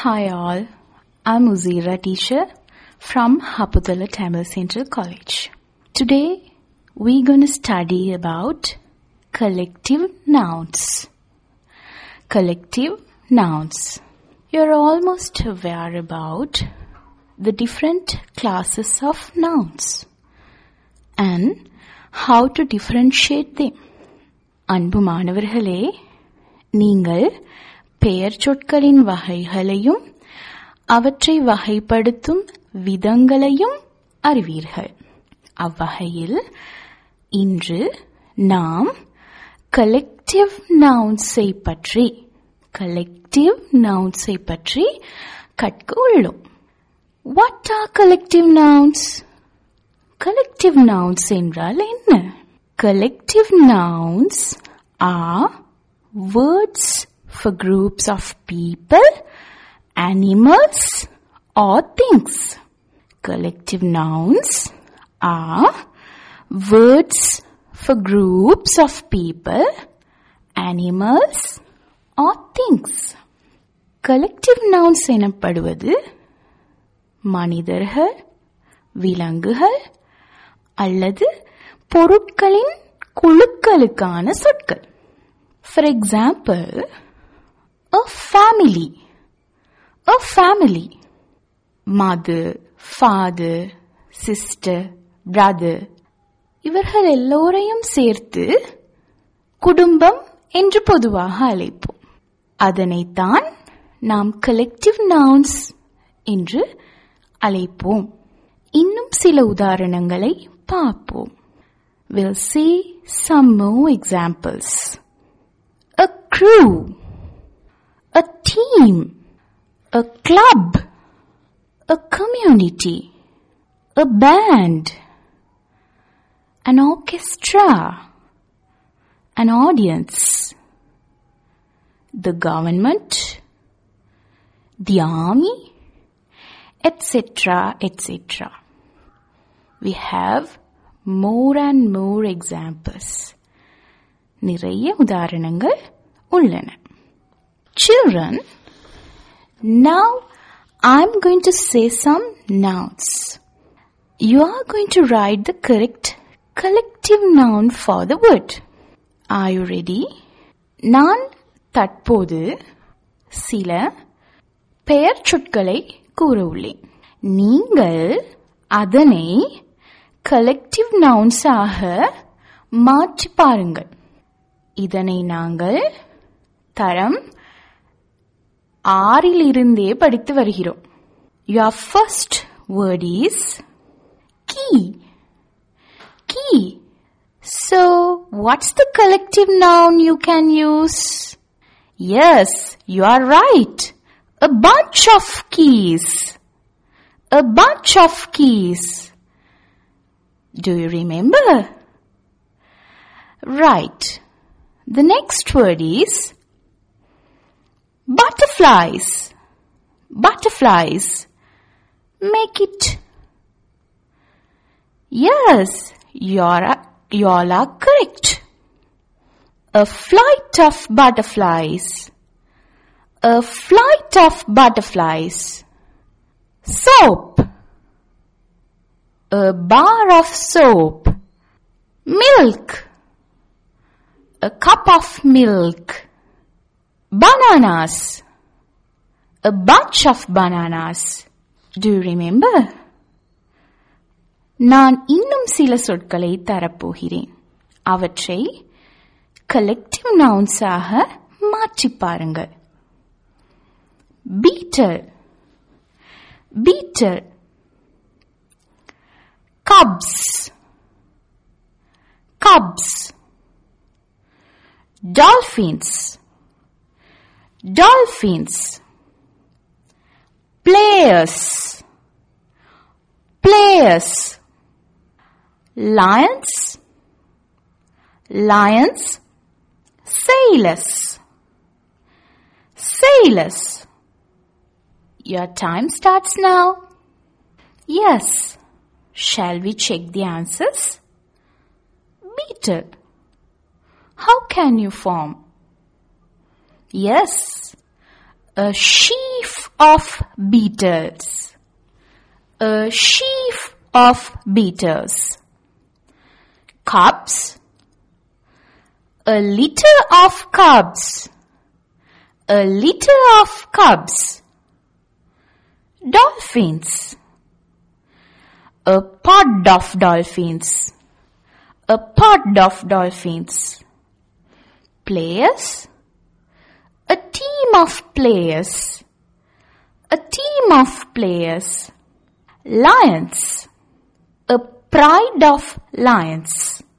Hi all, I'm Uzira teacher from Haputala Tamil Central College. Today we're going to study about collective nouns. Collective nouns. You're almost aware about the different classes of nouns and how to differentiate them. அன்பு மாணவர்களே, நீங்கள் பெயர் சொற்களின் வகைகளையும் அவற்றை வகைப்படுத்தும் விதங்களையும் அறிவீர்கள். அவ்வகையில் இன்று நாம் collective nouns-ஐ பற்றி கற்க உள்ளோம். What are collective nouns? Collective nouns என்றால் என்ன? Collective nouns are words for groups of people, animals or things. Collective nouns are words for groups of people, animals or things. Collective nouns எனப்படுவது மனிதர்கள், விலங்குகள் அல்லது பொருட்களின் குழுக்களுக்கான சொற்கள். For example, a family. Mother, father, sister, brother. இவர்கள் எல்லோரையும் சேர்த்து குடும்பம் என்று பொதுவாக அழைப்போம். அதனைத்தான் நாம் collective nouns என்று அழைப்போம். இன்னும் சில உதாரணங்களை பார்ப்போம். We'll see some more examples. A crew, a team, a club, a community, a band, an orchestra, an audience, the government, the army, etc., etc. We have more and more examples. நிறைய உதாரணங்கள் உள்ளன. Children, now I'm going to say some nouns. You are going to write the correct collective noun for the word. Are you ready? நான் தற்போது சில பெயர் சொற்களை கூற உள்ளேன். நீங்கள் அதனை collective nouns ஆக மாற்றி பாருங்கள். இதனை நாங்கள் தரம் 6 படித்து வருகிறோம். Your first word is key. Key. So, what's the collective noun you can use? Yes, you are right. A bunch of keys. A bunch of keys. Do you remember? Right. The next word is butterflies. Butterflies. Make it. Yes, you all are correct. A flight of butterflies. A flight of butterflies. Soap. A bar of soap. Milk. A cup of milk. Bananas. A bunch of bananas. Do you remember? நான் இன்னும் சில சொற்களை தரப்போகிறேன். அவற்றை collective nouns ஆக மாற்றி பாருங்கள். Beetle. Beetle. Cubs. Cubs. Dolphins. Dolphins. Players. Players. Lions. Lions. Sailors. Sailors. Your time starts now. Yes. Shall we check the answers? Beetle. How can you form? Yes, A sheaf of beetles. A sheaf of beetles. Cubs. A litter of cubs. A litter of cubs. Dolphins. A pod of dolphins. A pod of dolphins. Players. A team of players. A team of players. Lions. A pride of lions.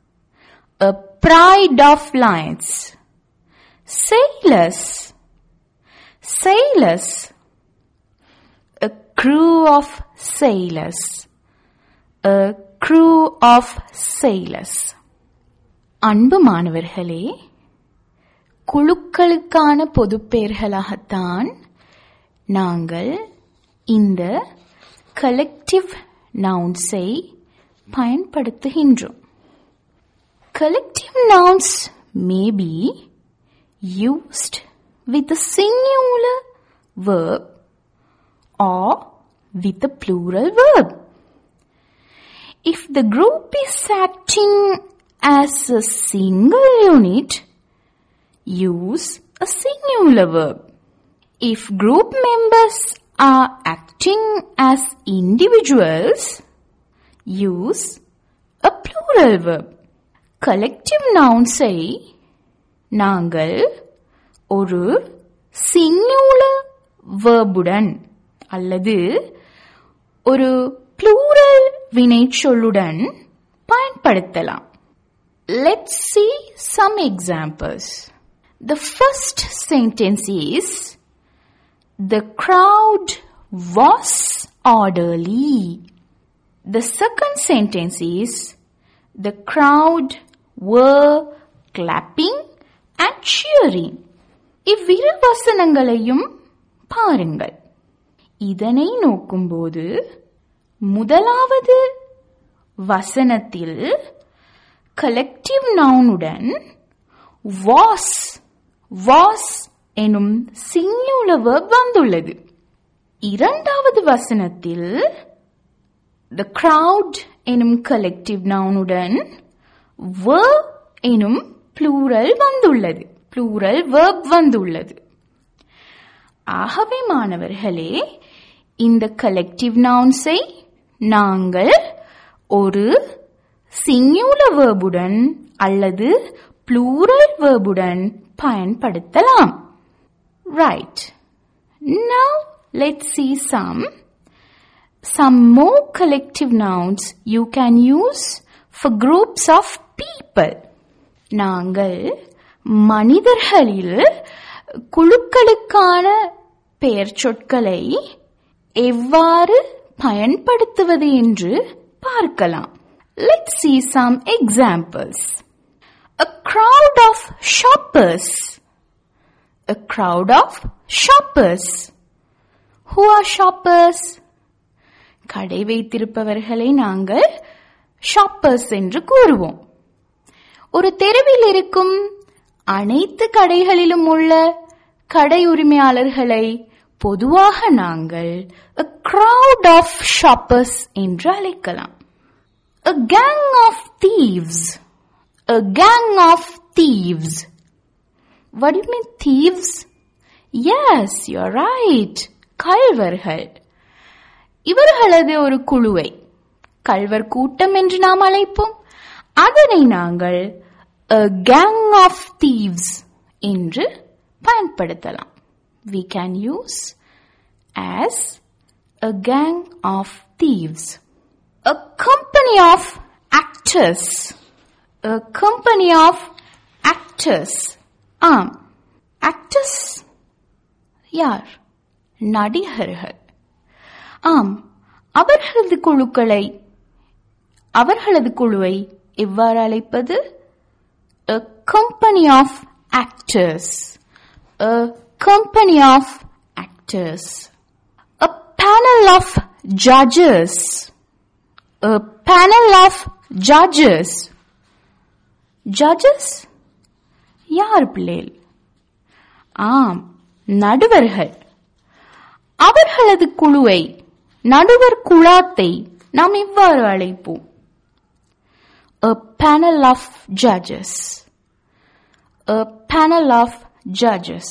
A pride of lions. Sailors. Sailors. A crew of sailors. A crew of sailors. அன்பு மாணவர்களே, குழுக்களுக்கான பொதுப்பெயர்களாகத்தான் நாங்கள் இந்த collective nouns-ஐ பயன்படுத்துகின்றோம். Collective nouns may be used with a singular verb or with a plural verb. If the group is acting as a single unit, use a singular verb. If group members are acting as individuals, use a plural verb. Collective nouns-ஐ நாங்கள் ஒரு singular verb-உடன் அல்லது ஒரு plural வினைச்சொல்லுடன் பயன்படுத்தலாம். Let's see some examples. The first sentence is, the crowd was orderly. The second sentence is, the crowd were clapping and cheering. இவ்விரு வசனங்களையும் பாருங்கள். இதனை நோக்கும்போது முதலாவது வசனத்தில் collective noun-உடன் was எனும் singular verb வந்துள்ளது. இரண்டாவது வசனத்தில் the crowd எனும் collective noun-உடன் were எனும் plural வந்துள்ளது. plural verb வந்துள்ளது. ஆகவே மாணவர்களே, இந்த collective nouns-ஐ நாங்கள் ஒரு singular verb-உடன் அல்லது plural verb-உடன் பயன்படுத்தலாம். Right. Now let's see some more collective nouns you can use for groups of people. நாங்கள் மனிதர்களில் குழுக்களுக்கான பெயர் சொற்களை எவ்வாறு பயன்படுத்துவது என்று பார்க்கலாம். Let's see some examples. A crowd of shoppers. A crowd of shoppers. Who are shoppers? கடை வைத்திருப்பவர்களை நாங்கள் shoppers என்று கூறுவோம். ஒரு தெருவில் இருக்கும் அனைத்து கடைகளிலும் உள்ள கடை உரிமையாளர்களை பொதுவாக நாங்கள் a crowd of shoppers என்று அழைக்கலாம். A gang of thieves. A gang of thieves. What do you mean thieves? Yes, you're right. கள்வர்கள். இவர்களது ஒரு குழுவை கள்வர் கூட்டம் என்று நாம் அழைப்போம். அதனை நாங்கள் a gang of thieves என்று பயன்படுத்தலாம். We can use as a gang of thieves. A company of actors. A company of actors. Actors யார்? நடிகர்கள். அவர்களது குழுவை எவ்வாறு அழைப்பது? A company of actors. A company of actors. A panel of judges. A panel of judges. Judges யார் பிள்ளைகள்? நடுவர்கள். அல்லது குழுவை, நடுவர் குழாத்தை நாம் இவ்வாறு அழைப்போம். A panel of judges. A panel of judges.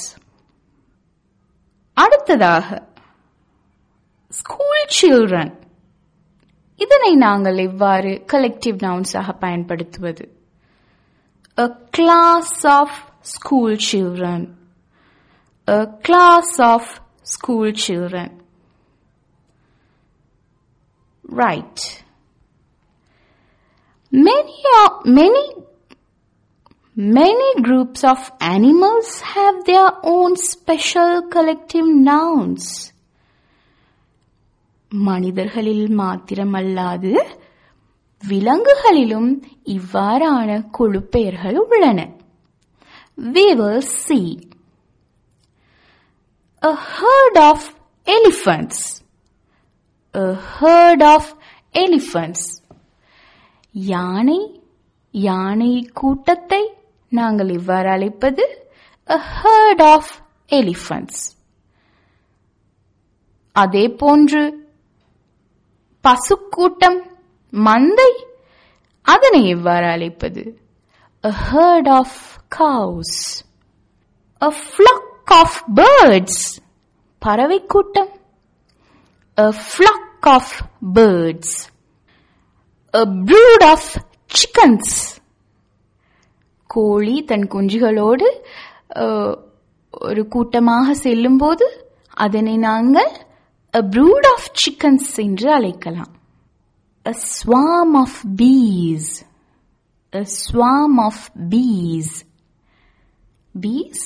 அடுத்ததாக ஸ்கூல் சில்ட்ரன். இதனை நாங்கள் எவ்வாறு கலெக்டிவ் நவுன்ஸாக பயன்படுத்துவது? A class of school children. A class of school children. Right. Many groups of animals have their own special collective nouns. மனிதர்களில் மாத்திரமல்லாது விலங்குகளிலும் இவ்வாறான குழு பெயர்கள் உள்ளன. We will see. A herd of elephants. A herd of elephants. யானை கூட்டத்தை நாங்கள் இவ்வாறு அழைப்பது a herd of elephants. அதே போன்று பசுக்கூட்டம், மந்தை, அதனை எவ்வாறு அழைப்பது? A herd of cows. A flock of birds. பறவை கூட்டம். A flock of birds. A brood of chickens. கோழி தன் குஞ்சுகளோடு ஒரு கூட்டமாக செல்லும் போது அதனை நாங்கள் a brood of chickens என்று அழைக்கலாம். A swarm of bees. A swarm of bees. Bees,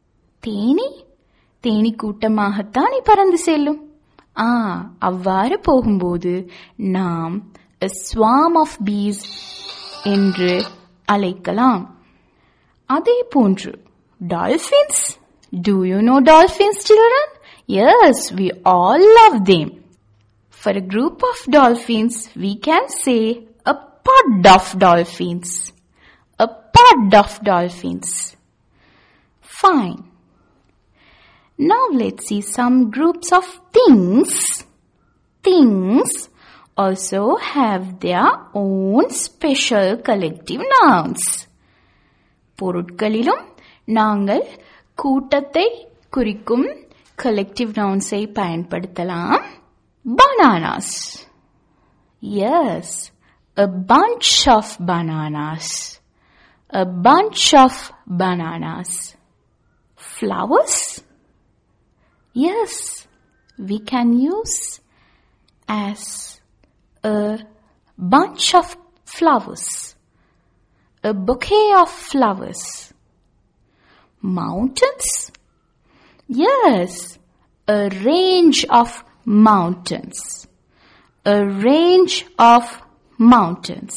Theni கூட்டமாகத்தான் பறந்து செல்லும். அவ்வாறு போகும்போது நாம் a swarm of bees என்று அழைக்கலாம். அதே போன்று dolphins. Do you know dolphins, children? Yes, we all love them. For a group of dolphins, we can say a pod of dolphins. A pod of dolphins. Fine. Now let's see some groups of things. Things also have their own special collective nouns. பொருட்களிலும் நாங்கள் கூட்டத்தை குறிக்கும் collective nounsஐ பயன்படுத்தலாம். Bananas. Yes, a bunch of bananas. A bunch of bananas. Flowers. Yes, we can use as a bunch of flowers. A bouquet of flowers. Mountains. Yes, a range of mountains. A range of mountains.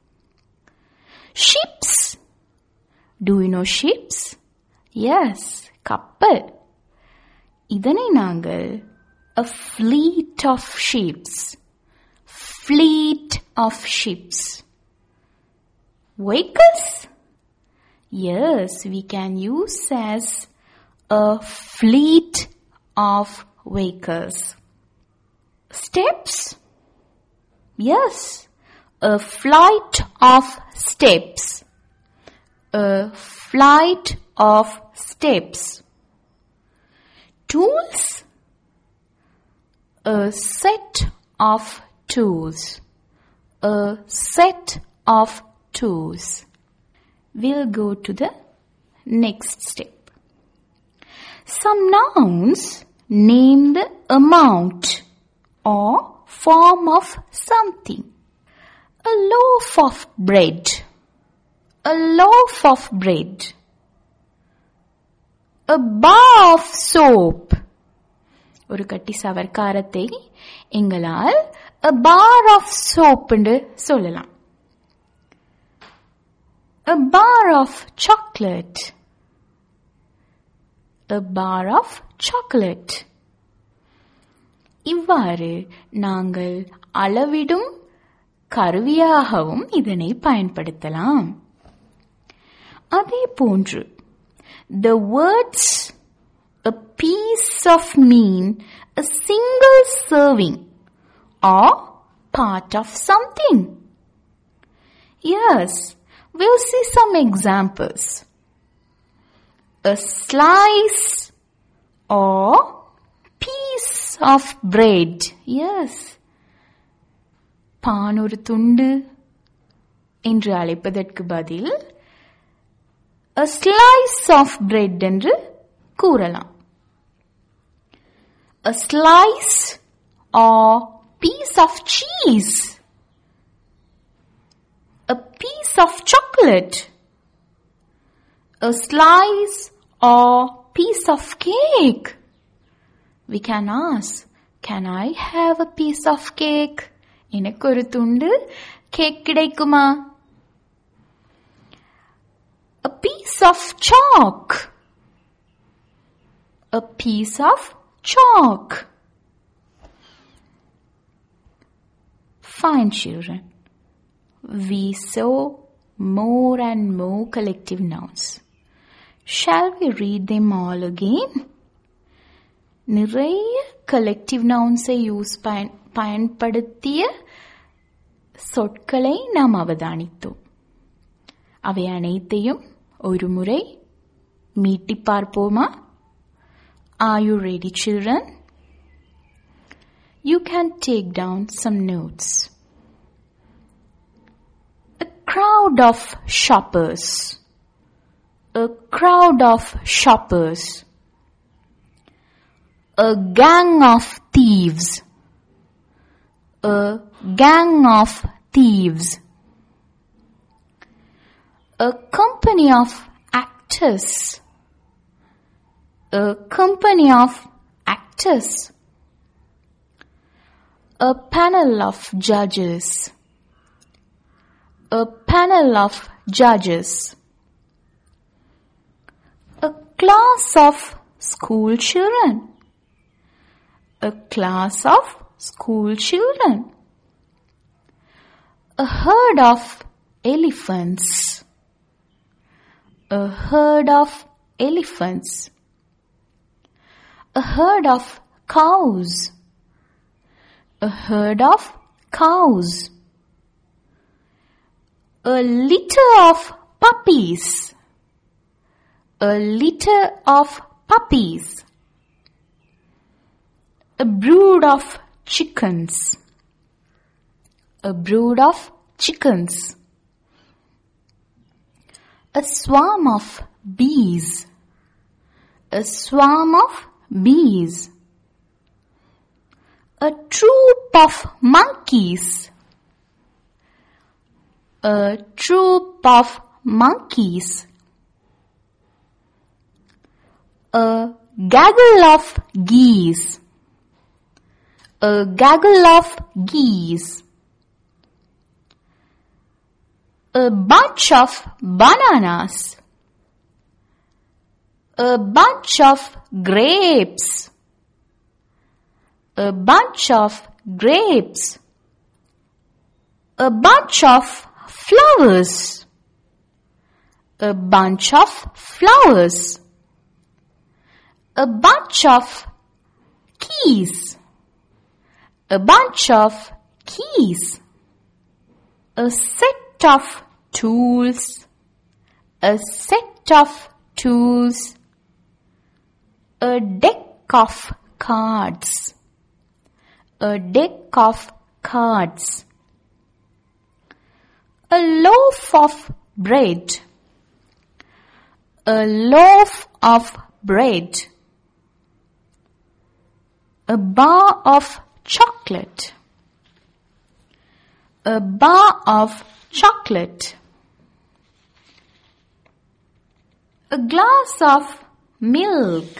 Ships. Do you know ships? Yes, கப்பல். இதனை நாங்கள் a fleet of ships. Fleet of ships. Vehicles. Yes, we can use as a fleet of vehicles. Steps. Yes, a flight of steps. A flight of steps. Tools. A set of tools. A set of tools. We'll go to the next step. Some nouns name the amount or form of something. A loaf of bread. A loaf of bread. A bar of soap. ஒரு கட்டி சவர்க்காரத்தை எங்களால் a bar of soap என்று சொல்லலாம். A bar of chocolate. A bar of chocolate. இவ்வாறு நாங்கள் அளவிடும் கருவியாகவும் இதனை பயன்படுத்தலாம். அதே போன்று the words a piece of mean, a single serving or part of something. Yes, we'll see some examples. A slice or piece of bread. Yes. பான் ஒரு துண்டு என்று அழைப்பதற்கு பதில் a slice of bread என்று கூறலாம். A slice or piece of cheese. A piece of chocolate. A slice or piece of cake. We can ask, can I have a piece of cake? எனக்கு ஒரு துண்டு கேக் கிடைக்குமா? A piece of chalk. A piece of chalk. Fine, children. We saw more and more collective nouns. Shall we read them all again? நிறைய collective nouns use பயன்படுத்திய சொற்களை நாம் அவதானித்தோம். அவை அனைத்தையும் ஒரு முறை மீட்டி பார்ப்போமா? Are you ready, children? You can take down some notes. A crowd of shoppers. A crowd of shoppers. A gang of thieves. A gang of thieves. A company of actors. A company of actors. A panel of judges. A panel of judges. A class of school children. A class of school children. A herd of elephants. A herd of elephants. A herd of cows. A herd of cows. A litter of puppies. A litter of puppies. A brood of chickens. A brood of chickens. A swarm of bees. A swarm of bees. A troop of monkeys. A troop of monkeys. A gaggle of geese. A gaggle of geese. A bunch of bananas. A bunch of grapes. A bunch of grapes. A bunch of flowers. A bunch of flowers. A bunch of keys. A bunch of keys. A set of tools. A set of tools. A deck of cards. A deck of cards. A loaf of bread. A loaf of bread. A bar of chocolate. A bar of chocolate. A glass of milk.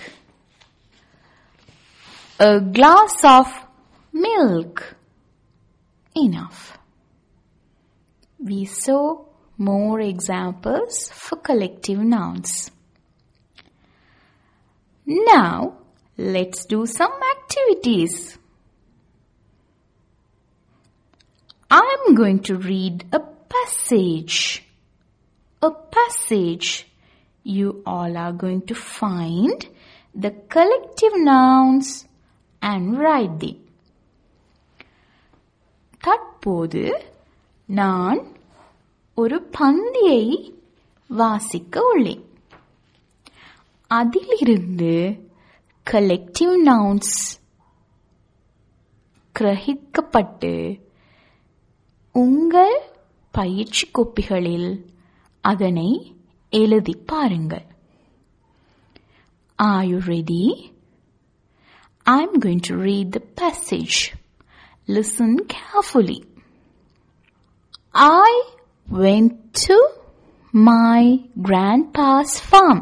A glass of milk. Enough. We saw more examples for collective nouns. Now, let's do some activities. I'm going to read a passage. A passage. You all are going to find the collective nouns and write them. தற்போது நான் ஒரு பந்தியை வாசிக்க உள்ளேன். அதிலிருந்து collective nouns கிரகிக்கப்பட்டு உங்கள் பயிற்சி கோப்பிகளில் அதனை எழுதி பாருங்கள். Are you ready? I'm going to read the passage. Listen carefully. I went to my grandpa's farm.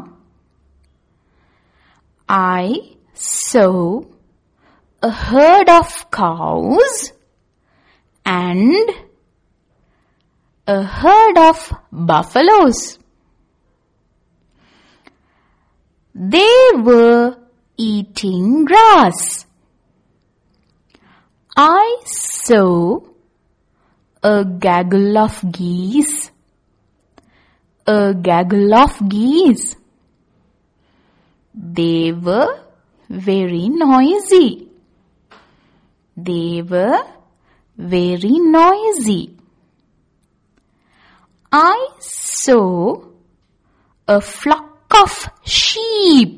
I saw a herd of cows and a herd of buffaloes. They were eating grass. I saw a gaggle of geese. A gaggle of geese. They were very noisy. They were very noisy. I saw a flock of sheep.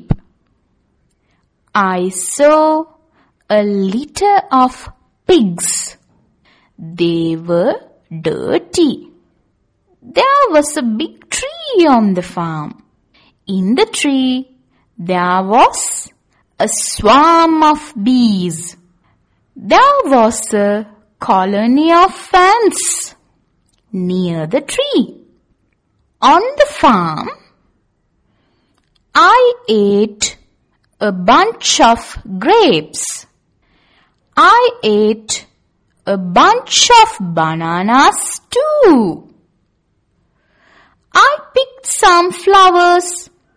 I saw a litter of pigs. They were dirty. There was a big tree on the farm. In the tree, there was a swarm of bees. There was a colony of ants near the tree. On the farm, I ate a bunch of grapes. I ate a bunch of bananas too. I picked some flowers.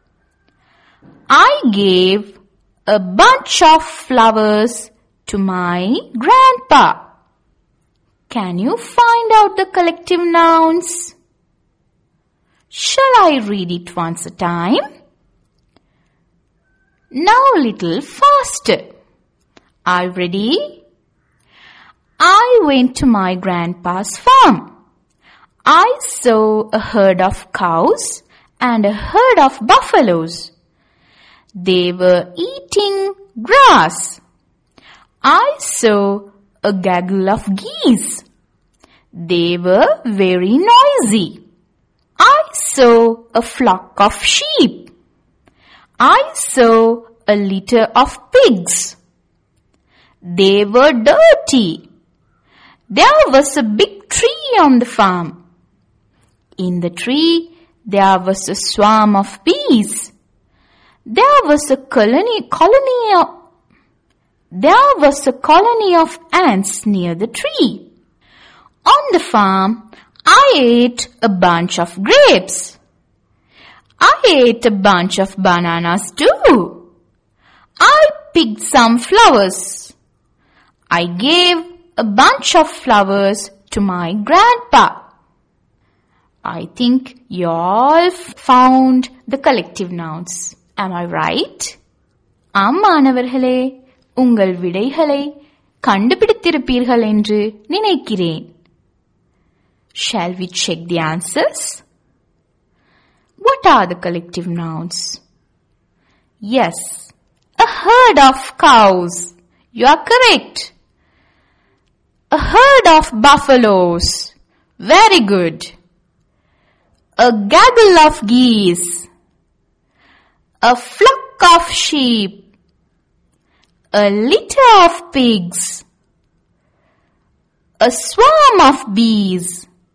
I gave a bunch of flowers to my grandpa. Can you find out the collective nouns? Shall I read it once a time? Now a little faster. Are you ready? I went to my grandpa's farm. I saw a herd of cows and a herd of buffaloes. They were eating grass. I saw a gaggle of geese. They were very noisy. I saw a flock of sheep. I saw a litter of pigs. They were dirty. There was a big tree on the farm. In the tree, there was a swarm of bees. There was a colony of ants near the tree. On the farm, I ate a bunch of grapes. I ate a bunch of bananas too. I picked some flowers. I gave a bunch of flowers to my grandpa. I think you all found the collective nouns. Am I right? மாணவர்களே, உங்கள் விடைகளை கண்டுபிடித்திருப்பீர்கள் என்று நினைக்கிறேன். Shall we check the answers? What are the collective nouns? Yes, a herd of cows. You are correct. A herd of buffaloes. Very good. A gaggle of geese. A flock of sheep. A litter of pigs. A swarm of bees.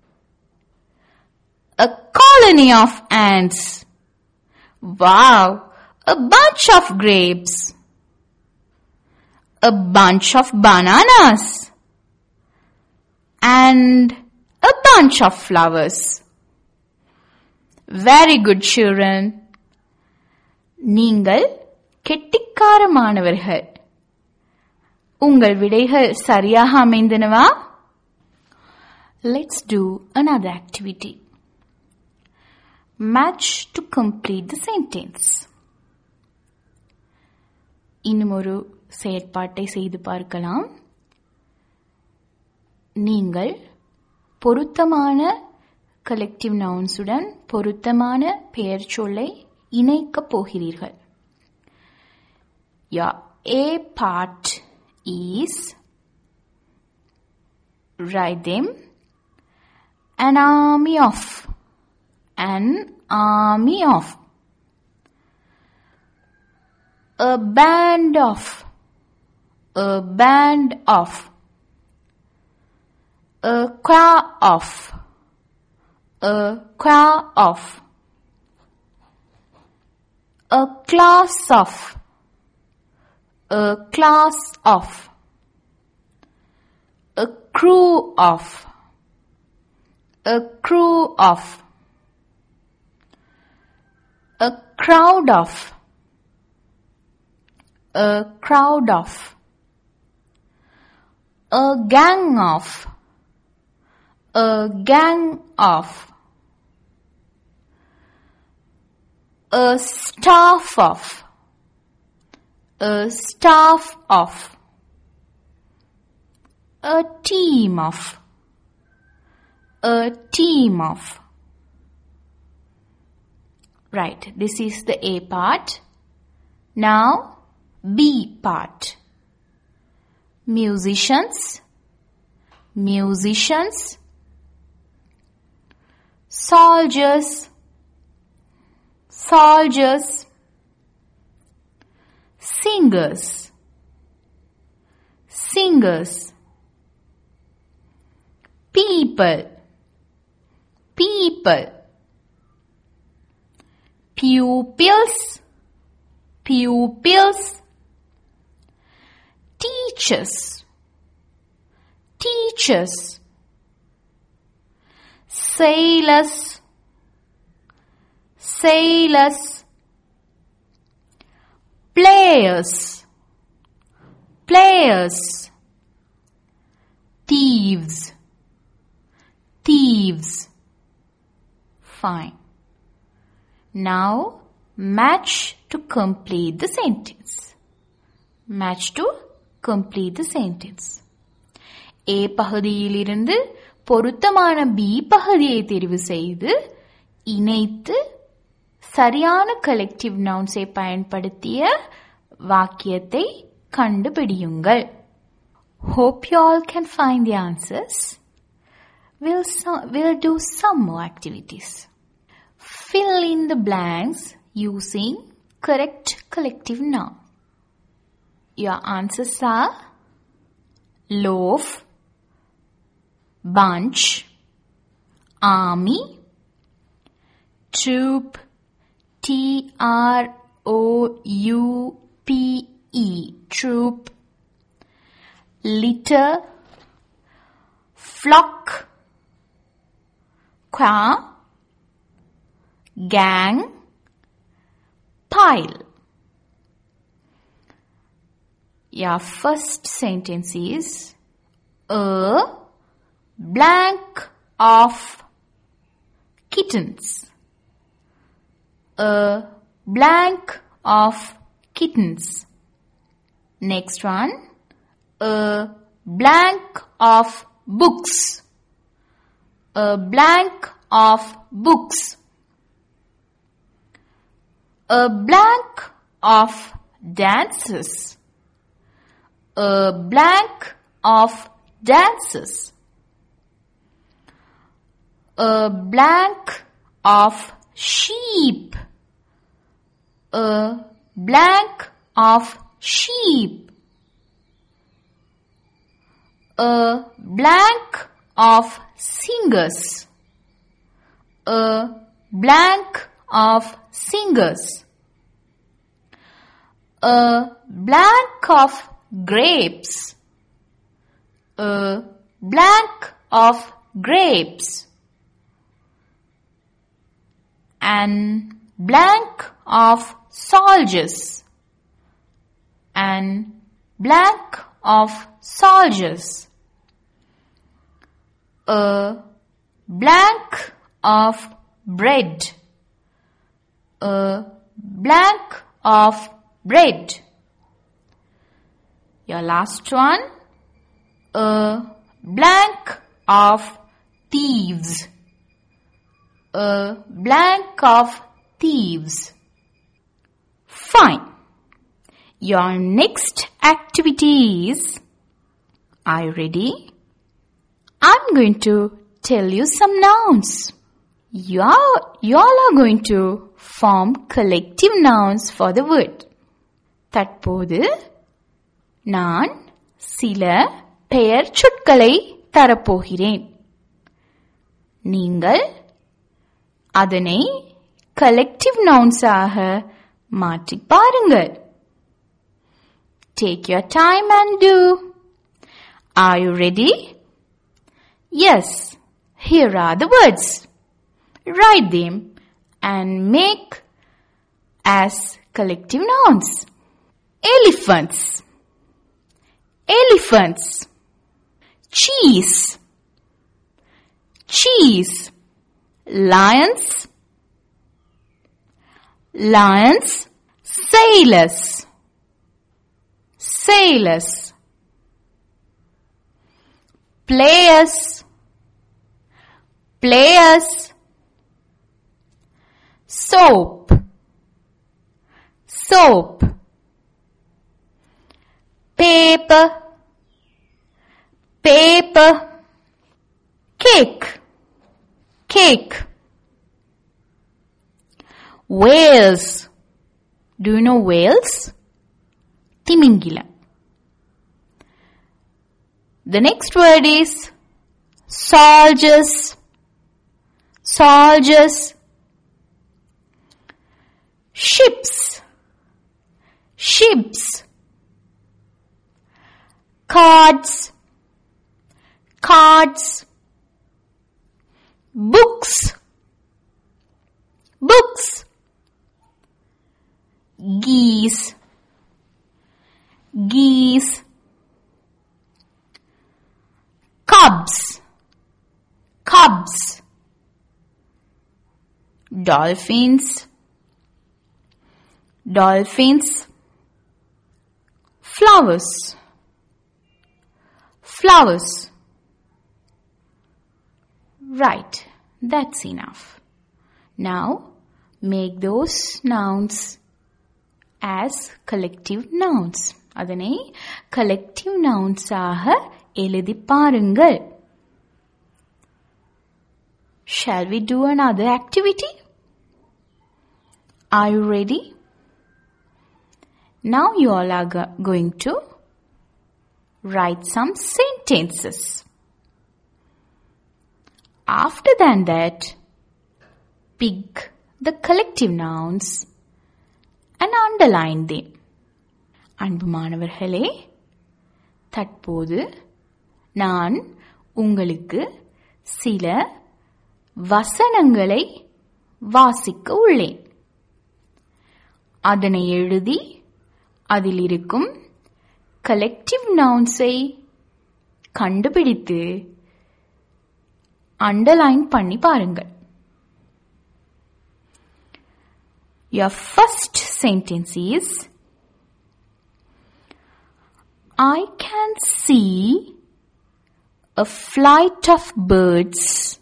A colony of ants. Wow! A bunch of grapes. A bunch of bananas. And a bunch of flowers. Very good, children. நீங்கள் கெட்டிக்காரமானவர்கள். உங்கள் விடைகள் சரியாக அமைந்தனவா? Let's do another activity. Match to complete the sentence. இன்னும் ஒரு செயற்பாட்டை செய்து பார்க்கலாம். நீங்கள் பொருத்தமான collective nouns உடன் பொருத்தமான பெயர் சொல்லை இணைக்கப் போகிறீர்கள். Your A part is, write them, an army of, an army of, a band of, a band of, a choir of, a choir of, a class of, a class of, a crew of, a crew of, a crowd of, a crowd of, a gang of, a gang of, a staff of, a staff of, a team of, a team of. Right, this is the A part. Now B part. Musicians, musicians, soldiers, soldiers, singers, singers, people, people, pupils, pupils, teachers, teachers, sailors, sailors, players, players, thieves, thieves. Fine. Now match to complete the sentence. Match to complete the sentence. A பகுதியிலிருந்து பொருத்தமான B பகுதியை தெரிவு செய்து இணைத்து சரியான collective nouns-ஐ பயன்படுத்திய வாக்கியத்தை கண்டுபிடியுங்கள். Hope you all can find the answers. We'll do some more activities. Fill in the blanks using correct collective noun. Your answers are loaf, bunch, army, troop, T-R-O-U-P-E, troop, litter, flock, choir, gang, pile. Your first sentence is a blank of kittens. A blank of kittens. Next one, a blank of books. A blank of books. A blank of dances. A blank of dances. A blank of sheep. A blank of sheep. A blank of singers. A blank of singers. A blank of grapes. A blank of grapes. An blank of soldiers. An blank of soldiers. A blank of bread. A blank of bread. Your last one. A blank of thieves. A blank of thieves. Fine. Your next activity is, are you ready? I'm going to tell you some nouns. You all are going to form collective nouns for the word. தற்போது நான் சில பெயர் சொற்களை தரப்போகிறேன். நீங்கள் அதனை collective nouns ஆக மாற்றி பாருங்கள். Take your time and do. Are you ready? Yes, here are the words. Write them and make as collective nouns. Elephants. Elephants. Cheese. Cheese. Lions. Lions. Sailors. Sailors. Players. Players. Soap. Soap. Paper. Paper. Cake. Cake. Whales. Do you know whales? Timingila. The next word is soldiers. Soldiers. Ships. Ships. Cards. Cards. Books. Books. Geese. Geese. Cubs. Cubs. Dolphins. Dolphins. Flowers. Flowers. Right, that's enough. Now, make those nouns as collective nouns. அதனை collective nouns ஆக எழுதி பாருங்கள். Shall we do another activity? Are you ready? Now you all are going to write some sentences. After that, pick the collective nouns and underline them. அன்பு மாணவர்களே, தற்போது நான் உங்களுக்கு சில வசனங்களை வாசிக்க உள்ளேன். அதனை எழுதி அதில் இருக்கும் collective nouns-ஐ கண்டுபிடித்து underline பண்ணி பாருங்கள். Your first sentence is, I can see a flight of birds.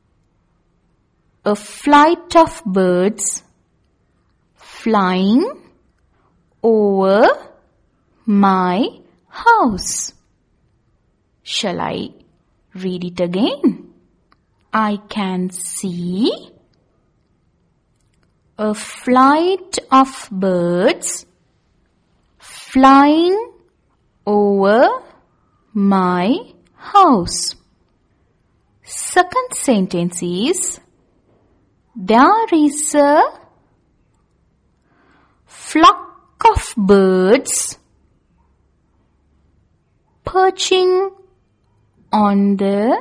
A flight of birds flying over my house. Shall I read it again? I can see a flight of birds flying over my house. Second sentence is, there is a flock of birds perching on the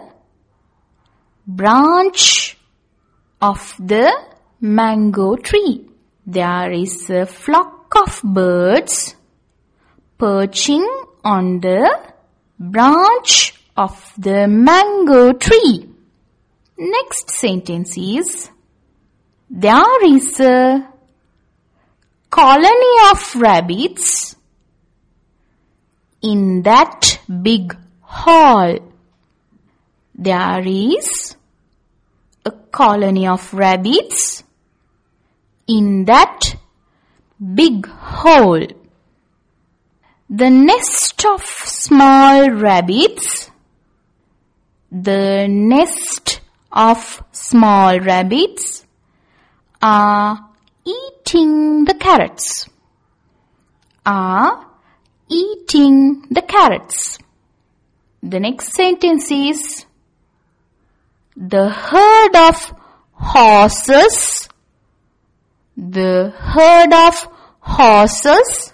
branch of the mango tree. There is a flock of birds perching on the branch of the mango tree. Next sentence is, there is a colony of rabbits In that big hall, there is a colony of rabbits in that big hole. The nest of small rabbits, the nest of small rabbits are eating the carrots, are eating the carrots. The next sentence is, the herd of horses, the herd of horses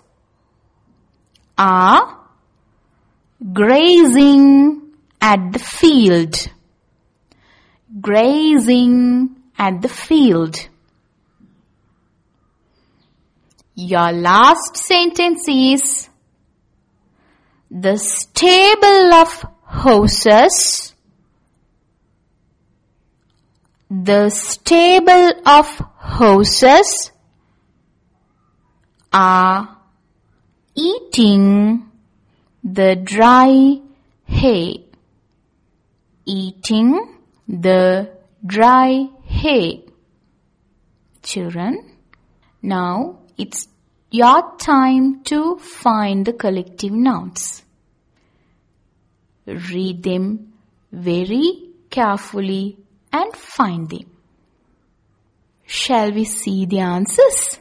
are grazing at the field, grazing at the field. Your last sentence is, the stable of horses, the stable of horses are eating the dry hay, eating the dry hay. Children, now it's your time to find the collective nouns. Read them very carefully and find them. Shall we see the answers?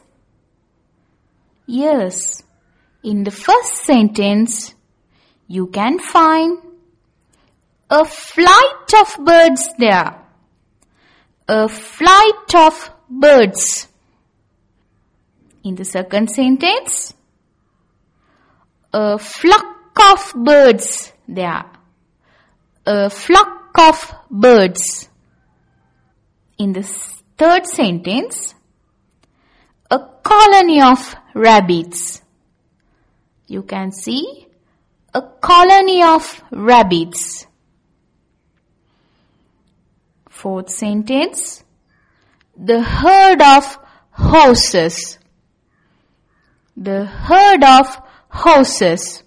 Yes, in the first sentence, you can find a flight of birds there. A flight of birds. In the second sentence, a flock of birds there. A flock of birds. In the third sentence, a colony of rabbits. You can see a colony of rabbits. Fourth sentence, the herd of horses. The herd of horses.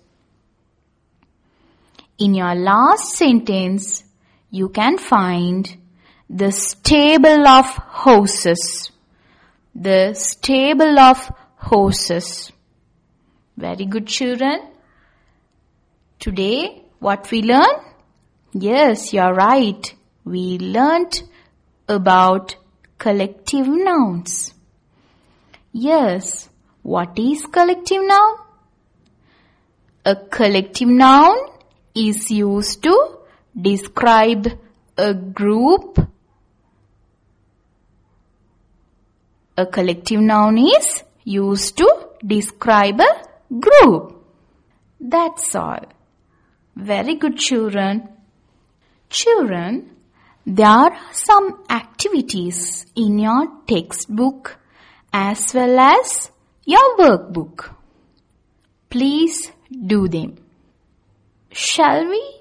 In your last sentence, you can find the stable of horses. The stable of horses. Very good, children. Today, what we learn? Yes, you're right. We learnt about collective nouns. Yes, what is collective noun? A collective noun is used to describe a group. A collective noun is used to describe a group. That's all. Very good, children. Children, there are some activities in your textbook as well as your workbook. Please do them. Shall we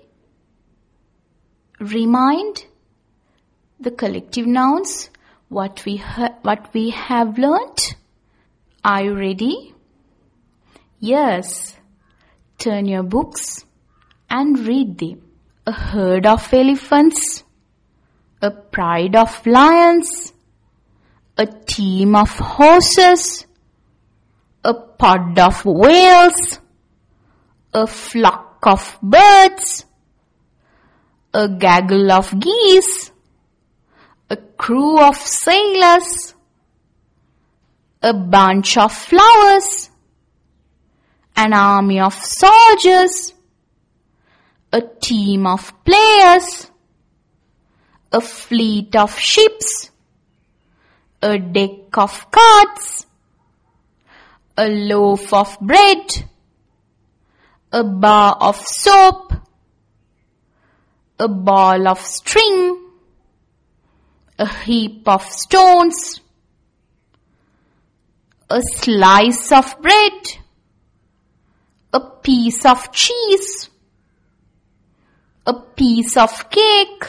remind the collective nouns what we have learnt? Are you ready? Yes. Turn your books and read them. A herd of elephants, a pride of lions, a team of horses, a pod of whales, a flock of birds, a gaggle of geese, a crew of sailors, a bunch of flowers, an army of soldiers, a team of players, a fleet of ships, a deck of cards, a loaf of bread, a bar of soap, a ball of string, a heap of stones, a slice of bread, a piece of cheese, a piece of cake,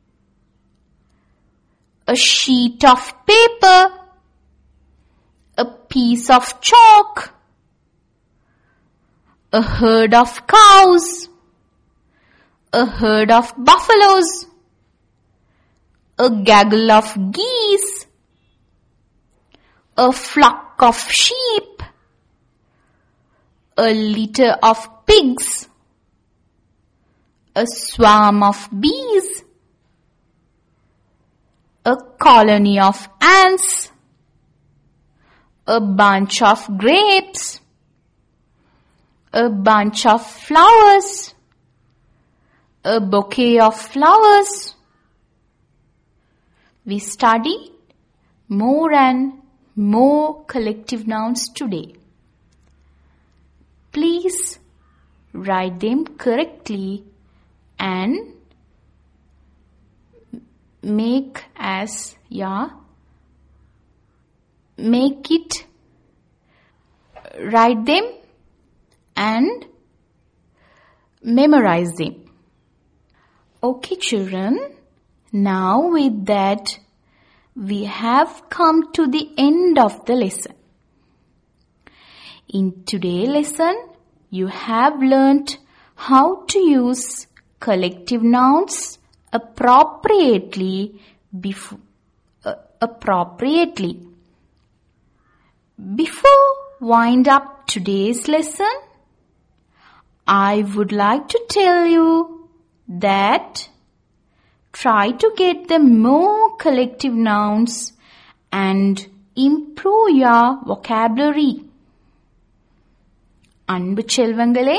a sheet of paper, a piece of chalk, a herd of cows, a herd of buffaloes, a gaggle of geese, a flock of sheep, a litter of pigs, a swarm of bees, a colony of ants, a bunch of grapes, a bunch of flowers, a bouquet of flowers. We studied more and more collective nouns today. Please write them correctly and write them and memorize them. Okay, children, now with that we have come to the end of the lesson. In today's lesson, you have learnt how to use collective nouns appropriately. Before wind up today's lesson, I would like to tell you that try to get the more collective nouns and improve your vocabulary. அன்பு செல்வங்களே,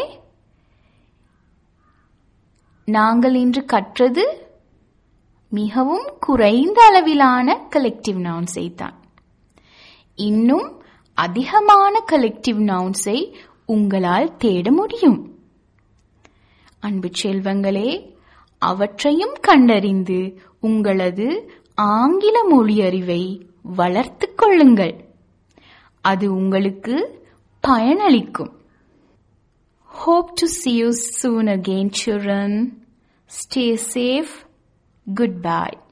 நாங்கள் இன்று கற்றது மிகவும் குறைந்த அளவிலான collective நவுன்ஸை தான். இன்னும் அதிகமான கலெக்டிவ் நவுன்ஸை உங்களால் தேட முடியும். அன்பு செல்வங்களே, அவற்றையும் கண்டறிந்து உங்களது ஆங்கில மொழி அறிவை வளர்த்துக் கொள்ளுங்கள். அது உங்களுக்கு பயனளிக்கும். Hope to see you soon again, children. Stay safe. Goodbye.